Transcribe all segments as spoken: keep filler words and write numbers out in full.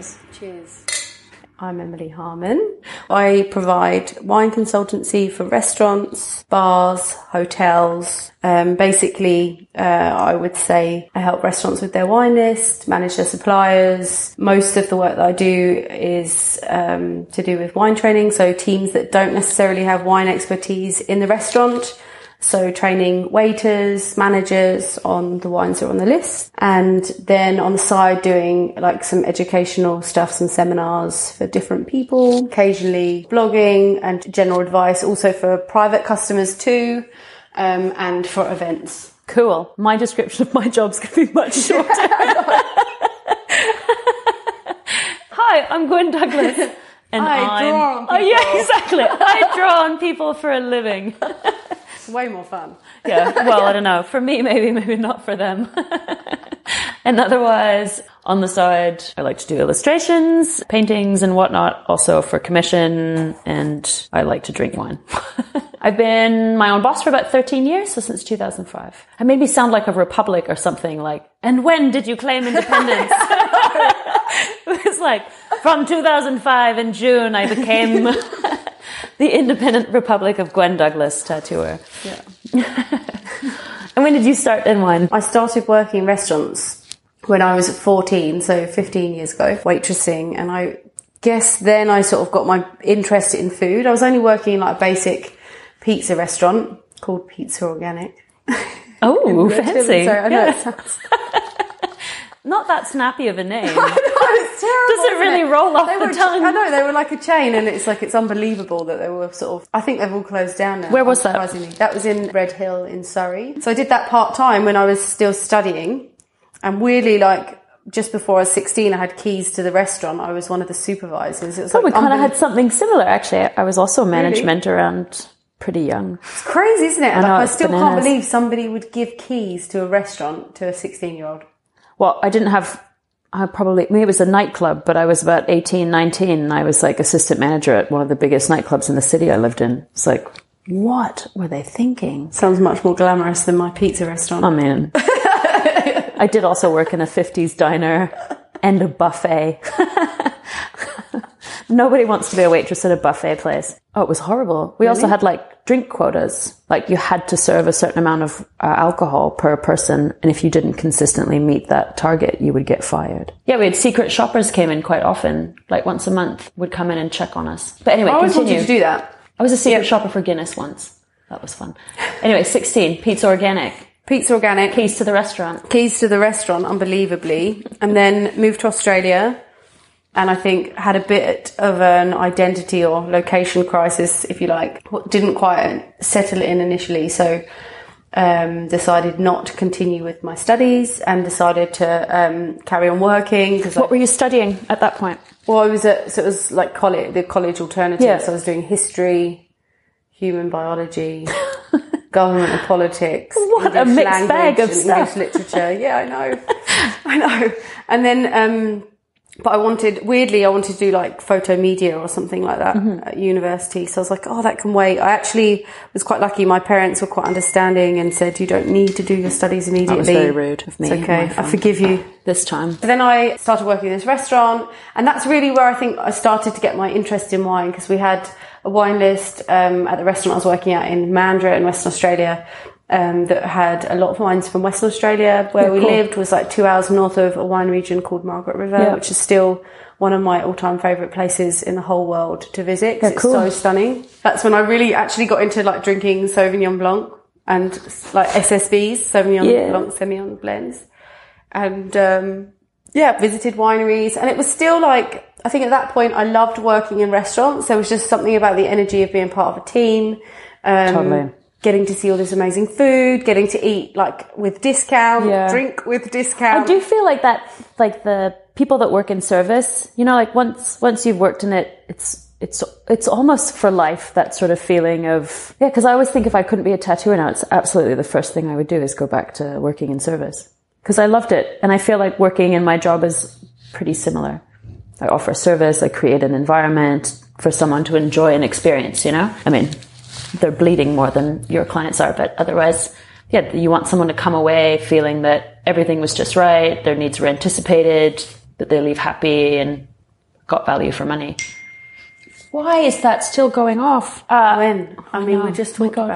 Cheers. Cheers. I'm Emily Harmon. I provide wine consultancy for restaurants, bars, hotels. Um, basically, uh, I would say I help restaurants with their wine list, manage their suppliers. Most of the work that I do is um, to do with wine training, so teams that don't necessarily have wine expertise in the restaurant. So training waiters, managers on the wines that are on the list. And then on the side doing like some educational stuff, some seminars for different people, occasionally blogging and general advice, also for private customers too, um, and for events. Cool. My description of my job's going to be much shorter. Hi, I'm Gwen Douglas. And I I'm... draw on people. Oh yeah, exactly. I draw on people for a living. It's way more fun. Yeah, well, I don't know. For me, maybe, maybe not for them. And otherwise, on the side, I like to do illustrations, paintings and whatnot, also for commission, and I like to drink wine. I've been my own boss for about thirteen years, so since two thousand five. It made me sound like a republic or something like, and when did you claim independence? It was like, from two thousand five in June, I became... the Independent Republic of Gwen Douglas tattooer. Yeah. And when did you start in wine? I started working in restaurants when I was fourteen, so fifteen years ago, waitressing. And I guess then I sort of got my interest in food. I was only working in like a basic pizza restaurant called Pizza Organic. Oh, fancy. So I know yeah. it sounds... Not that snappy of a name. I know, it's terrible. Does it really it? roll off they the were, tongue? I know, they were like a chain, and it's like, it's unbelievable that they were sort of, I think they've all closed down now. Where was that? That was in Red Hill in Surrey. So I did that part-time when I was still studying, and weirdly, like, just before I was sixteen, I had keys to the restaurant. I was one of the supervisors. It was Oh, like we kind of unbelievable. had something similar, actually. I was also management Really? around pretty young. It's crazy, isn't it? I Like, know, I it's still bananas. can't believe somebody would give keys to a restaurant to a sixteen-year-old. Well, I didn't have... I probably, maybe it was a nightclub, but I was about eighteen, nineteen, and I was like assistant manager at one of the biggest nightclubs in the city I lived in. It's like, what were they thinking? Sounds much more glamorous than my pizza restaurant. Oh man. I did also work in a fifties diner and a buffet. Nobody wants to be a waitress at a buffet place. Oh, it was horrible. We Really? also had like drink quotas. Like you had to serve a certain amount of uh, alcohol per person. And if you didn't consistently meet that target, you would get fired. Yeah, we had secret shoppers came in quite often, like once a month would come in and check on us. But anyway, I always continue. wanted to do that. I was a secret Yeah. shopper for Guinness once. That was fun. Anyway, sixteen, Pizza Organic. Pizza Organic. Keys to the restaurant. Keys to the restaurant, unbelievably. And then moved to Australia. And I think had a bit of an identity or location crisis, if you like. Didn't quite settle in initially. So um, decided not to continue with my studies and decided to um, carry on working. Cause What I, were you studying at that point? well, I was at, so it was like college, the college alternative. Yeah. So I was doing history, human biology, government and politics. What a English mixed bag language of and stuff. English literature. Yeah, I know. I know. And then, um, but I wanted, weirdly, I wanted to do like photo media or something like that Mm-hmm. at university. So I was like, oh, that can wait. I actually was quite lucky. My parents were quite understanding and said, you don't need to do your studies immediately. That was very rude of me. It's okay. My I friend. forgive you. This time. But then I started working in this restaurant, and that's really where I think I started to get my interest in wine, because we had a wine list um, at the restaurant I was working at in Mandurah in Western Australia um, that had a lot of wines from Western Australia. Where Yeah, we cool. lived was like two hours north of a wine region called Margaret River, Yeah. which is still one of my all-time favourite places in the whole world to visit, because Yeah, it's cool. so stunning. That's when I really actually got into like drinking Sauvignon Blanc and like S S Bs, Sauvignon Yeah. Blanc Semillon blends. And um, yeah, visited wineries. And it was still like, I think at that point I loved working in restaurants. There was just something about the energy of being part of a team. Um, Totally. Getting to see all this amazing food, getting to eat like with discount, Yeah. drink with discount. I do feel like that, like the people that work in service, you know, like once, once you've worked in it, it's, it's, it's almost for life, that sort of feeling of, yeah, because I always think if I couldn't be a tattooer now, it's absolutely the first thing I would do is go back to working in service. Because I loved it. And I feel like working in my job is pretty similar. I offer service, I create an environment for someone to enjoy an experience, you know? I mean, they're bleeding more than your clients are, but otherwise, yeah, you want someone to come away feeling that everything was just right, their needs were anticipated, that they leave happy, and got value for money. Why is that still going off? Uh, when? I, I mean, know. we just Oh talked about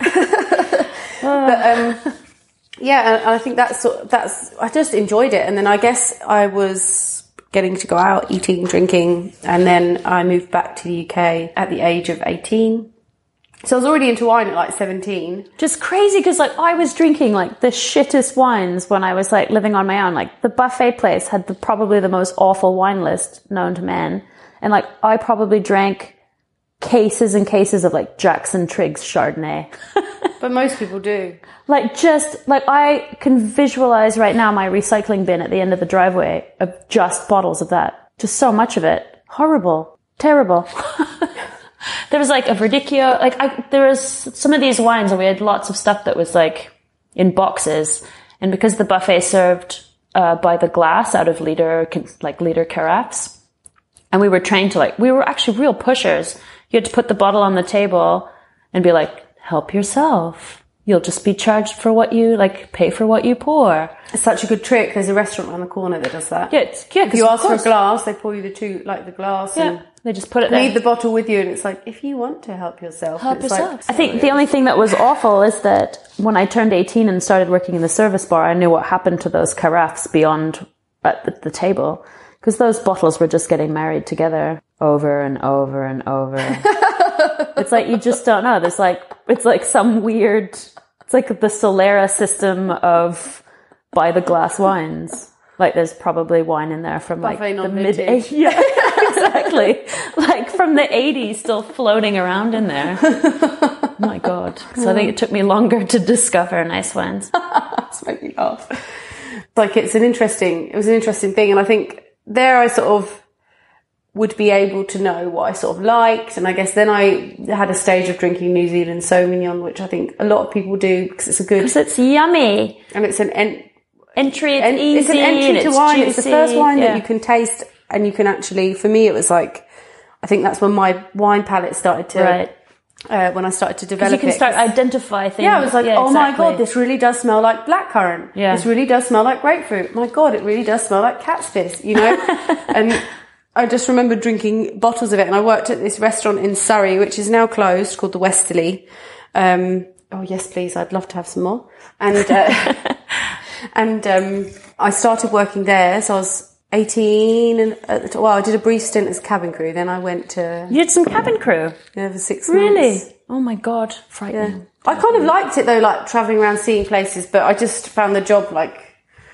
it. But, um, yeah, and I think that's, that's, I just enjoyed it. And then I guess I was getting to go out, eating, drinking. And then I moved back to the U K at the age of eighteen. So I was already into wine at like seventeen. Just crazy because like I was drinking like the shittest wines when I was like living on my own. Like the buffet place had the, probably the most awful wine list known to man. And like I probably drank cases and cases of like Jackson Triggs Chardonnay. But most people do. Like just like I can visualize right now my recycling bin at the end of the driveway of just bottles of that. Just so much of it. Horrible. Terrible. There was like a Verdicchio, like I, there was some of these wines and we had lots of stuff that was like in boxes. And because the buffet served uh, by the glass out of liter, like liter carafes, and we were trained to like, we were actually real pushers. You had to put the bottle on the table and be like, help yourself. You'll just be charged for what you, like, pay for what you pour. It's such a good trick. There's a restaurant around the corner that does that. Yeah, it's, yeah, if you ask for a glass, they pour you the two, like the glass. Yeah, and they just put it leave there. Leave the bottle with you, and it's like, if you want to help yourself. Help it's yourself. Like, I think the only thing that was awful is that when I turned eighteen and started working in the service bar, I knew what happened to those carafes beyond at the, the table. Because those bottles were just getting married together over and over and over. It's like, you just don't know. There's like, it's like some weird, it's like the Solera system of buy the glass wines. Like there's probably wine in there from like Buffet the mid eighties. Yeah, exactly. Like from the eighties still floating around in there. Oh my God. So I think it took me longer to discover nice wines. That's made me laugh. Like it's an interesting, it was an interesting thing. And I think there I sort of would be able to know what I sort of liked. And I guess then I had a stage of drinking New Zealand Sauvignon, which I think a lot of people do because it's a good... Because it's yummy. And it's an... En- entry, it's en- easy. It's an entry to it's wine. juicy. It's the first wine yeah. that you can taste and you can actually... For me, it was like... I think that's when my wine palate started to... Right. Uh, when I started to develop it. You can start identify things. Yeah, I was like, yeah, oh exactly. my God, this really does smell like blackcurrant. Yeah. This really does smell like grapefruit. My God, it really does smell like cat's piss, you know? And I just remember drinking bottles of it. And I worked at this restaurant in Surrey, which is now closed, called the Westerly. Um, oh, yes, please. I'd love to have some more. And, uh, and, um, I started working there. So I was eighteen and, uh, well, I did a brief stint as cabin crew. Then I went to... You did some cabin crew? Yeah, for six really? months. Oh my God. Frightening. Yeah. I kind of liked it though, like travelling around seeing places, but I just found the job like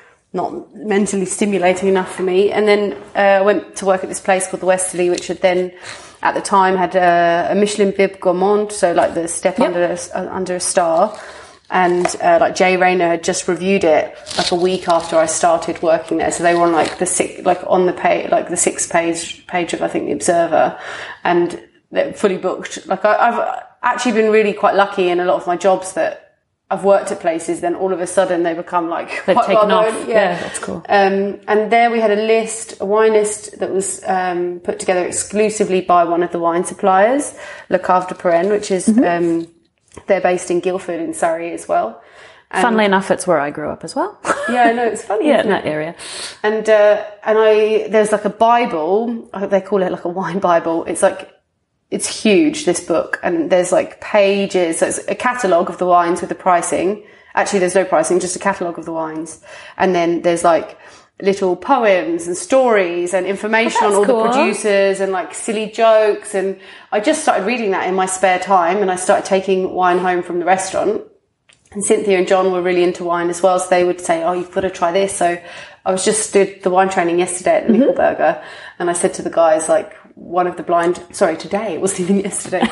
not mentally stimulating enough for me. And then uh, I went to work at this place called the Westerly, which had then at the time had a, a Michelin Bib Gourmand, so like the step yep. under a, uh, under a star. And uh, like Jay Rayner had just reviewed it like a week after I started working there, so they were on like the six, like on the page, like the sixth page page of I think the Observer, and they're fully booked. Like I, I've actually been really quite lucky in a lot of my jobs that I've worked at places, then all of a sudden they become like they've quite taken well off. known. Yeah. yeah, that's cool. Um, and there we had a list, a wine list that was um, put together exclusively by one of the wine suppliers, Le Cave de Perenne, which is. Mm-hmm. Um, They're based in Guildford in Surrey as well. And Funnily enough, it's where I grew up as well. Yeah, no, it's funny. Yeah, in that area. And, uh, and I, there's like a Bible, they call it like a wine Bible. It's like, it's huge, this book. And there's like pages, so it's a catalogue of the wines with the pricing. Actually, there's no pricing, just a catalogue of the wines. And then there's like little poems and stories and information oh, on all cool. the producers and like silly jokes. And I just started reading that in my spare time, and I started taking wine home from the restaurant. And Cynthia and John were really into wine as well, so they would say, oh, you've got to try this. So I was just did the wine training yesterday at the mm-hmm. Nickelberger, and I said to the guys, like, one of the blind, sorry, today, it wasn't even yesterday.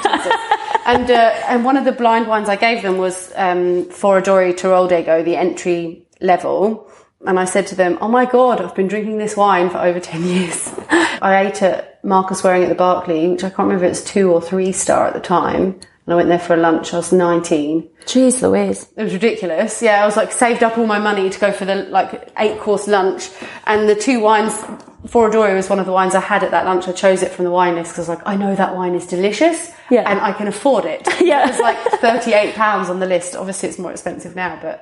and uh, and one of the blind wines I gave them was um, Foradori Teroldego, the entry level. And I said to them, oh my God, I've been drinking this wine for over ten years. I ate at Marcus Waring at the Berkeley, which I can't remember if it's two or three star at the time. And I went there for a lunch. I was nineteen. Jeez Louise. It was ridiculous. Yeah, I was like saved up all my money to go for the like eight course lunch. And the two wines, Foradori was one of the wines I had at that lunch. I chose it from the wine list because I was like, I know that wine is delicious yeah. and I can afford it. Yeah. It was like thirty-eight pounds on the list. Obviously it's more expensive now, but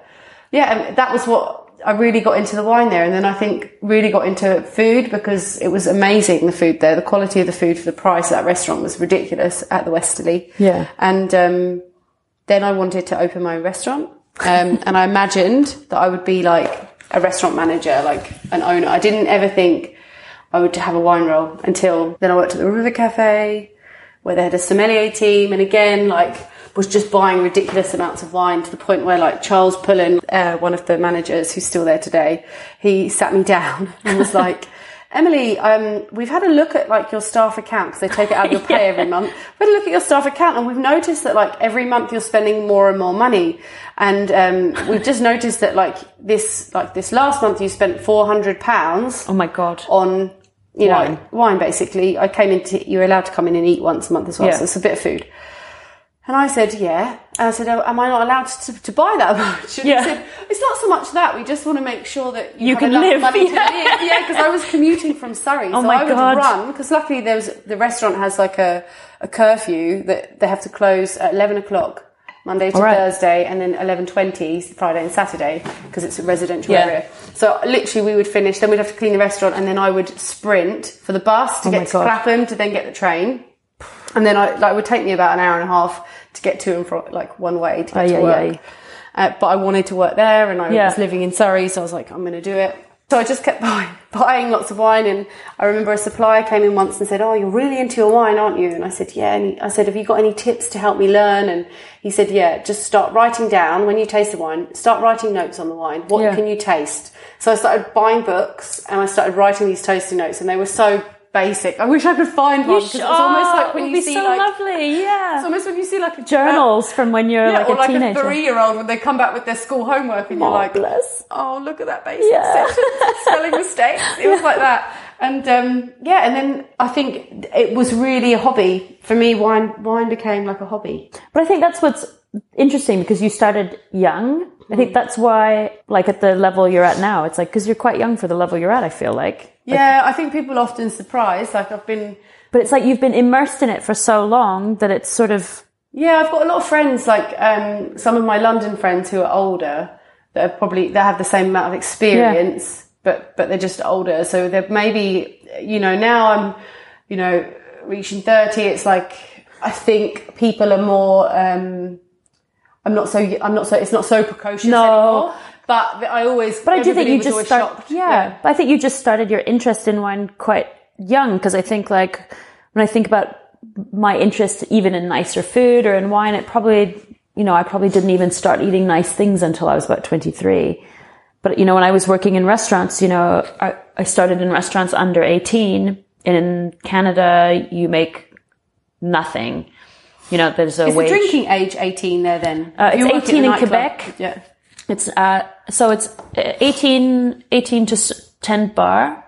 yeah, and that was what I really got into the wine there. And then I think really got into food because it was amazing, the food there. The quality of the food for the price of that restaurant was ridiculous at the Westerly. Yeah. And um, then I wanted to open my own restaurant. Um, and I imagined that I would be like a restaurant manager, like an owner. I didn't ever think I would have a wine role until then I worked at the River Cafe where they had a sommelier team. And again, like, was just buying ridiculous amounts of wine to the point where like Charles Pullen, uh, one of the managers who's still there today, he sat me down and was like, Emily, um, we've had a look at like your staff account because they take it out of your pay yeah. every month. We've had a look at your staff account and we've noticed that like every month you're spending more and more money. And, um, we've just noticed that like this, like this last month you spent four hundred pounds. Oh my God. On, you wine. know, wine basically. I came into, you're allowed to come in and eat once a month as well. Yeah. So it's a bit of food. And I said, yeah. And I said, oh, am I not allowed to, to buy that much? And yeah. he said, it's not so much that. We just want to make sure that you, you have can enough live. money Yeah. to live. Yeah, because I was commuting from Surrey. Oh so my I would God. run, because luckily there was, the restaurant has like a, a curfew that they have to close at eleven o'clock, Monday to right. Thursday, and then eleven twenty, Friday and Saturday, because it's a residential yeah. area. So literally we would finish, then we'd have to clean the restaurant, and then I would sprint for the bus to oh get to Clapham to then get the train. And then I, like, it would take me about an hour and a half to get to and from, like, one way to get oh, to yeah, work. Yeah. Uh, but I wanted to work there, and I yeah. was living in Surrey, so I was like, I'm going to do it. So I just kept buying, buying lots of wine, and I remember a supplier came in once and said, oh, you're really into your wine, aren't you? And I said, yeah. And he, I said, have you got any tips to help me learn? And he said, yeah, just start writing down, when you taste the wine, start writing notes on the wine. What yeah. can you taste? So I started buying books, and I started writing these tasting notes, and they were so basic. I wish I could find one, because it's almost like when you see so like lovely, yeah. It's almost when you see like a journals from when you're yeah, like or a like teenager. a three-year-old when they come back with their school homework, and you're oh, like, bless. oh, look at that basic yeah. section, spelling mistakes. It was like that, and um, yeah. And then I think it was really a hobby for me. Wine, wine became like a hobby. But I think that's what's interesting, because you started young. I think that's why, like, at the level you're at now, it's like, because you're quite young for the level you're at, I feel like. like. Yeah, I think people are often surprised. Like, I've been... But it's like you've been immersed in it for so long that it's sort of... Yeah, I've got a lot of friends, like, um, some of my London friends who are older, that are probably, that have the same amount of experience, yeah. but, but they're just older. So they're maybe, you know, now I'm, you know, reaching thirty, it's like, I think people are more, um, I'm not so, I'm not so, it's not so precocious no. anymore. But I always, but I do think you just start, shocked. Yeah, yeah. But I think you just started your interest in wine quite young, because I think, like, when I think about my interest even in nicer food or in wine, it probably, you know, I probably didn't even start eating nice things until I was about twenty-three. But, you know, when I was working in restaurants, you know, I, I started in restaurants under eighteen. In Canada, you make nothing. You know, there's a Is wage. the drinking age eighteen there then? Uh, it's eighteen in Quebec. Yeah. It's, uh, so it's eighteen, eighteen to tend bar,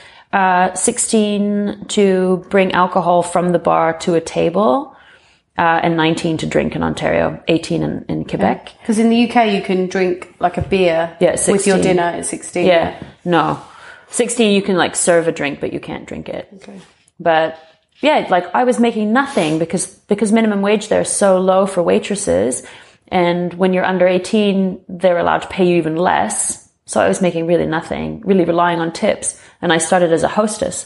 uh, sixteen to bring alcohol from the bar to a table, uh, and nineteen to drink in Ontario, eighteen in, in Quebec. Because yeah. in the U K you can drink like a beer yeah, with your dinner at sixteen. Yeah, no. sixteen you can like serve a drink, but you can't drink it. Okay. But yeah, like I was making nothing because, because minimum wage there is so low for waitresses. And when you're under eighteen, they're allowed to pay you even less. So I was making really nothing, really relying on tips. And I started as a hostess.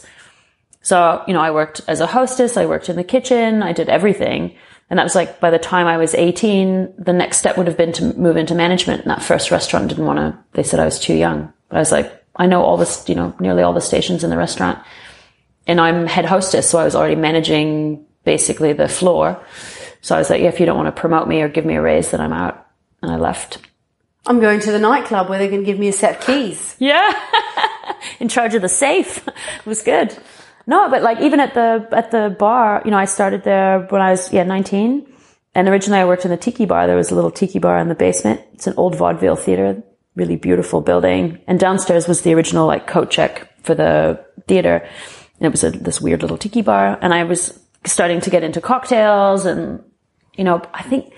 So, you know, I worked as a hostess. I worked in the kitchen. I did everything. And that was like, by the time I was eighteen, the next step would have been to move into management. And that first restaurant didn't want to, they said I was too young. But I was like, I know all this, you know, nearly all the stations in the restaurant. And I'm head hostess. So I was already managing basically the floor. So I was like, yeah, if you don't want to promote me or give me a raise, then I'm out. And I left. I'm going to the nightclub where they're going to give me a set of keys. Yeah. In charge of the safe. It was good. No, but like even at the, at the bar, you know, I started there when I was, yeah, nineteen. And originally I worked in the tiki bar. There was a little tiki bar in the basement. It's an old vaudeville theater, really beautiful building. And downstairs was the original like coat check for the theater. And it was a, this weird little tiki bar. And I was starting to get into cocktails, and, you know, I think,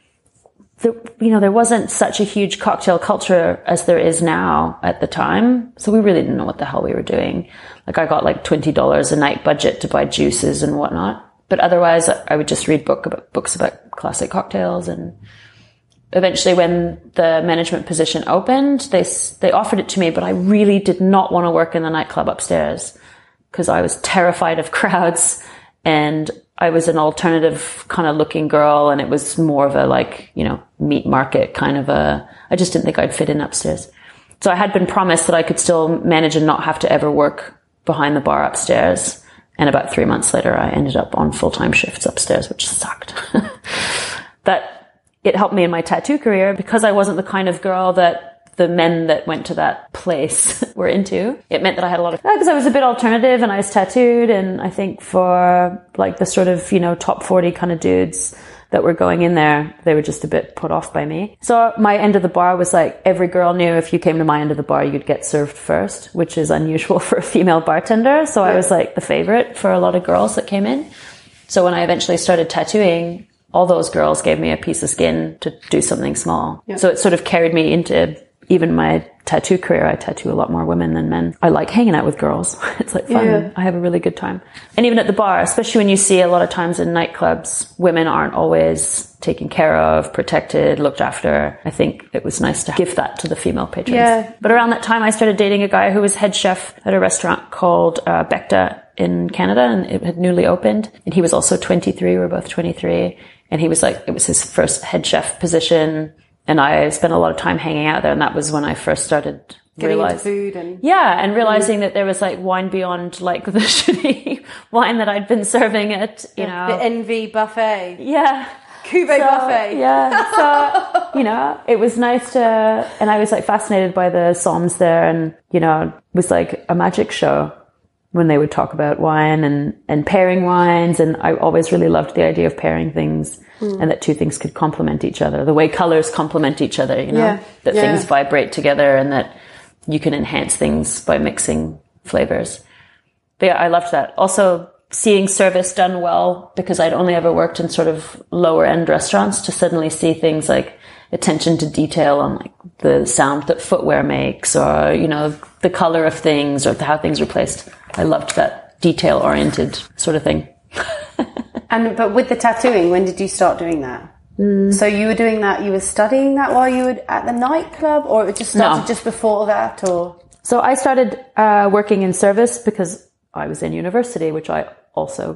the, you know, there wasn't such a huge cocktail culture as there is now at the time. So we really didn't know what the hell we were doing. Like I got like twenty dollars a night budget to buy juices and whatnot. But otherwise I would just read book about, books about classic cocktails and, eventually when the management position opened, they, they offered it to me, but I really did not want to work in the nightclub upstairs because I was terrified of crowds, and I was an alternative kind of looking girl, and it was more of a like, you know, meat market kind of a, I just didn't think I'd fit in upstairs. So I had been promised that I could still manage and not have to ever work behind the bar upstairs. And about three months later, I ended up on full-time shifts upstairs, which sucked. But it helped me in my tattoo career because I wasn't the kind of girl that the men that went to that place were into. It meant that I had a lot of, because I was a bit alternative and I was tattooed. And I think for like the sort of, you know, top forty kind of dudes that were going in there, they were just a bit put off by me. So my end of the bar was like, every girl knew if you came to my end of the bar, you'd get served first, which is unusual for a female bartender. So I was like the favorite for a lot of girls that came in. So when I eventually started tattooing, all those girls gave me a piece of skin to do something small. Yeah. So it sort of carried me into even my tattoo career. I tattoo a lot more women than men. I like hanging out with girls. It's like fun. Yeah. I have a really good time. And even at the bar, especially when you see a lot of times in nightclubs, women aren't always taken care of, protected, looked after. I think it was nice to give that to the female patrons. Yeah. But around that time, I started dating a guy who was head chef at a restaurant called uh, Becta in Canada, and it had newly opened. And he was also twenty-three. We were both twenty-three. And he was like, it was his first head chef position. And I spent a lot of time hanging out there, and that was when I first started getting into food and yeah, and realizing mm. that there was like wine beyond like the shitty wine that I'd been serving at, you know, the Envy buffet, yeah, Cuvée so, buffet, yeah. So you know, it was nice to, and I was like fascinated by the somms there, and you know, it was like a magic show when they would talk about wine and and pairing wines, and I always really loved the idea of pairing things. Mm. And that two things could complement each other, the way colors complement each other, you know, yeah. that yeah. things vibrate together and that you can enhance things by mixing flavors. But yeah, I loved that. Also seeing service done well, because I'd only ever worked in sort of lower end restaurants, to suddenly see things like attention to detail on like the sound that footwear makes, or, you know, the color of things, or how things are placed. I loved that detail oriented sort of thing. And but with the tattooing, when did you start doing that? Mm. So you were doing that, you were studying that while you were at the nightclub, or it just started no. just before that? Or so I started uh, working in service because I was in university, which I also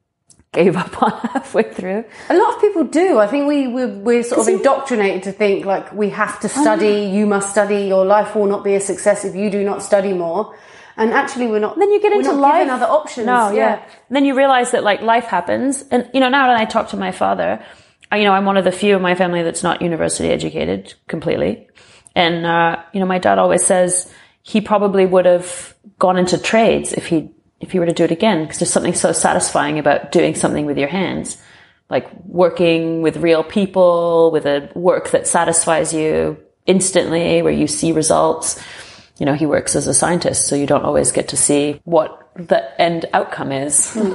gave up on halfway through. A lot of people do. I think we we're, we're sort of indoctrinated to think like we have to study. You must study. Your life will not be a success if you do not study more. And actually, we're not. Then you get into life. Given other options. No, yeah. yeah. Then you realize that like life happens, and you know, now that I talk to my father, I, you know, I'm one of the few in my family that's not university educated completely, and uh, you know, my dad always says he probably would have gone into trades if he if he were to do it again, because there's something so satisfying about doing something with your hands, like working with real people, with a work that satisfies you instantly, where you see results. You know, he works as a scientist, so you don't always get to see what the end outcome is. Mm.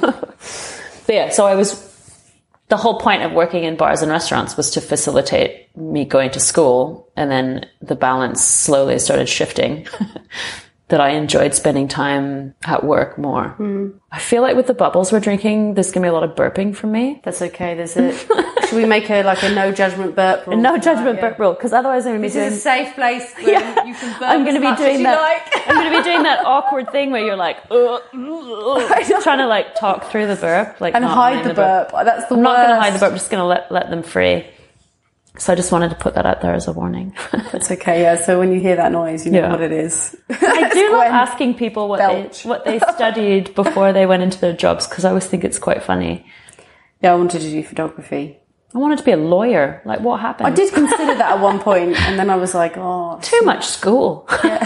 But yeah, so I was, the whole point of working in bars and restaurants was to facilitate me going to school, and then the balance slowly started shifting. That I enjoyed spending time at work more. Mm. I feel like with the bubbles we're drinking, there's going to be a lot of burping from me. That's okay, there's it. Should we make a like a no judgment burp rule? A no judgment burp rule, because otherwise I'm going to be doing... This is a safe place where yeah. you can burp I'm going to be doing that. Like. I'm going to be doing that awkward thing where you're like, ugh, ugh, trying to like talk through the burp, like and hide the, the burp. burp. That's the I'm worst. not going to hide the burp. I'm just going to let let them free. So I just wanted to put that out there as a warning. That's okay, yeah. So when you hear that noise, you know yeah. what it is. I do love asking people what belch. they what they studied before they went into their jobs, because I always think it's quite funny. Yeah, I wanted to do photography. I wanted to be a lawyer. Like, what happened? I did consider that at one point, and then I was like, oh... Too much school. Yeah.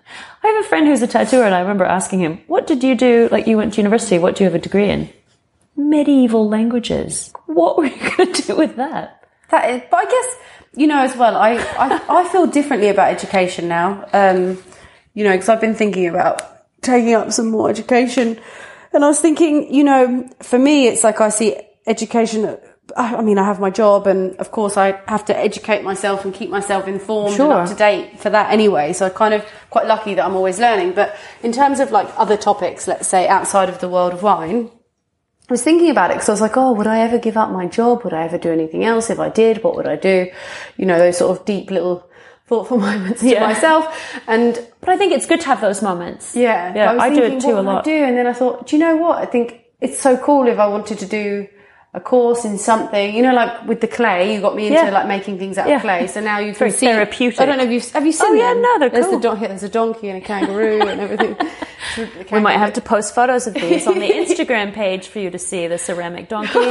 I have a friend who's a tattooer, and I remember asking him, what did you do? Like, you went to university, what do you have a degree in? Medieval languages. What were you going to do with that? That is, but I guess, you know, as well, I, I, I feel differently about education now, um, you know, because I've been thinking about taking up some more education, and I was thinking, you know, for me, it's like I see education, I mean, I have my job, and of course I have to educate myself and keep myself informed sure. and up to date for that anyway, so I'm kind of quite lucky that I'm always learning. But in terms of like other topics, let's say outside of the world of wine, I was thinking about it because I was like, oh, would I ever give up my job? Would I ever do anything else? If I did, what would I do? You know, those sort of deep little thoughtful moments to Yeah. myself. And But I think it's good to have those moments. yeah, Yeah, was I do thinking, it too what a would I lot. do? And then I thought, do you know what? I think it's so cool if I wanted to do a course in something, you know, like with the clay, you got me into Yeah. like making things out Yeah. of clay. So now you can Very see. therapeutic. I don't know if you've have you seen Oh, yeah, them? no, they're there's cool. The don- there's a donkey and a kangaroo and everything. We might have to post photos of these on the Instagram page for you to see the ceramic donkey.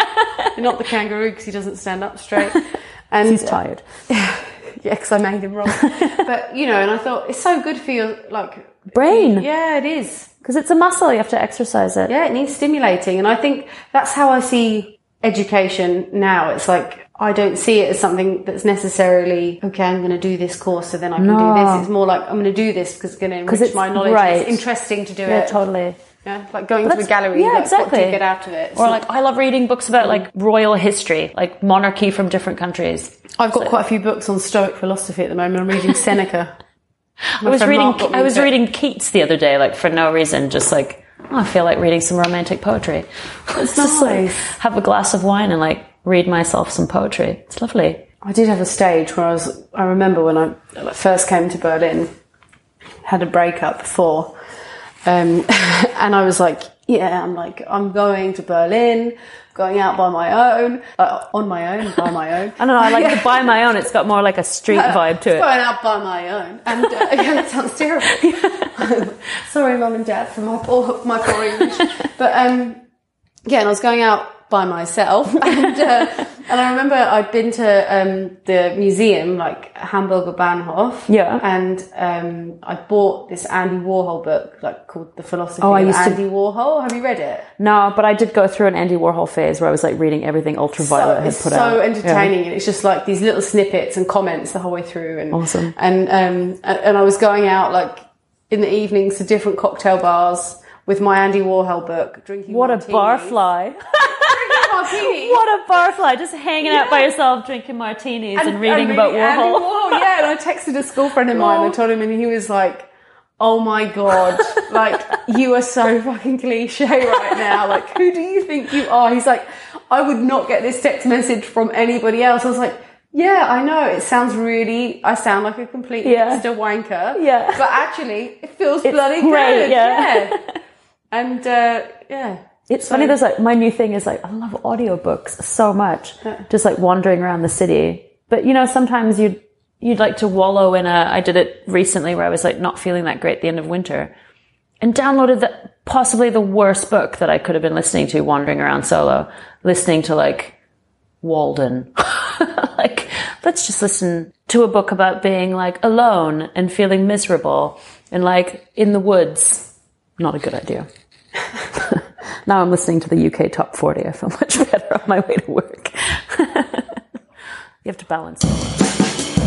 Not the kangaroo because he doesn't stand up straight. And He's tired. Yeah, because I made him wrong. But you know, and I thought it's so good for your like Brain. Yeah, it is. Because it's a muscle, you have to exercise it. Yeah, it needs stimulating, and I think that's how I see education now. It's like I don't see it as something that's necessarily okay. I'm going to do this course, so then I can No. do this. It's more like I'm going to do this because it's going to enrich it's- my knowledge. right. It's interesting to do Yeah, it. totally. Yeah, like going to a That's- gallery. yeah, like, exactly. What do you get out of it? It's Or not- like, I love reading books about like royal history, like monarchy from different countries. I've got quite a few books on Stoic philosophy at the moment. I'm reading Seneca. I was friend reading, Mark got me I was into it. reading Keats the other day, like for no reason, just like, oh, I feel like reading some romantic poetry. It's just like, nice. have a glass of wine and like read myself some poetry. It's lovely. I did have a stage where I was, I remember when I first came to Berlin, had a breakup before, um, and I was like, yeah, I'm like, I'm going to Berlin, going out by my own, uh, on my own, by my own. I don't know, I like to buy my own. It's got more like a street vibe to it. Going out by my own. And, uh, yeah, that sounds terrible. Sorry, Mum and Dad, for my poor, my poor English. But, um, yeah, and I was going out by myself, and uh, and I remember I'd been to um, the museum, like Hamburger Bahnhof, Yeah. and um, I bought this Andy Warhol book, like called The Philosophy Oh, I of used to- Andy Warhol. Have you read it? No, but I did go through an Andy Warhol phase where I was like reading everything Ultraviolet So, had it's put so out. entertaining, and it's just like these little snippets and comments the whole way through, and Awesome. And um, and and I was going out like in the evenings to different cocktail bars with my Andy Warhol book, drinking. What a martinis. barfly. Martini. What a barfly. Just hanging out by yourself, drinking martinis and, reading about Andy Warhol. Warhol. Yeah, and I texted a school friend of mine and I told him, and he was like, oh my God, like, you are so fucking cliche right now. Like, who do you think you are? He's like, I would not get this text message from anybody else. I was like, yeah, I know. It sounds really, I sound like a complete Yeah. hipster wanker. Yeah. But actually, it feels It's bloody great, good. yeah. Yeah. And, uh, yeah. It's So- funny, there's like, my new thing is like, I love audiobooks so much. Just like wandering around the city. But you know, sometimes you'd, you'd like to wallow in a, I did it recently where I was like not feeling that great at the end of winter and downloaded the, possibly the worst book that I could have been listening to wandering around solo, listening to like Walden. Like, let's just listen to a book about being like alone and feeling miserable and like in the woods. Not a good idea. Now I'm listening to the U K top forty. I feel much better on my way to work. You have to balance it.